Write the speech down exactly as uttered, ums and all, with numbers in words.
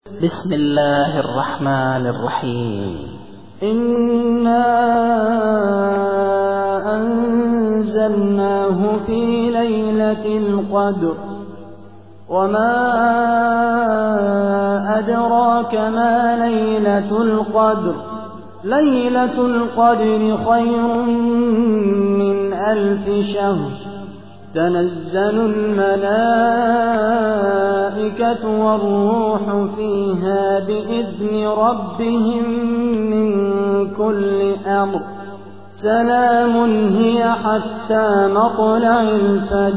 بسم الله الرحمن الرحيم. إنا أنزلناه في ليلة القدر وما أدراك ما ليلة القدر ليلة القدر خير من ألف شهر تنزل الملائكة والروح فيها بإذن ربهم من كل أمر سلام هي حتى مطلع الفجر.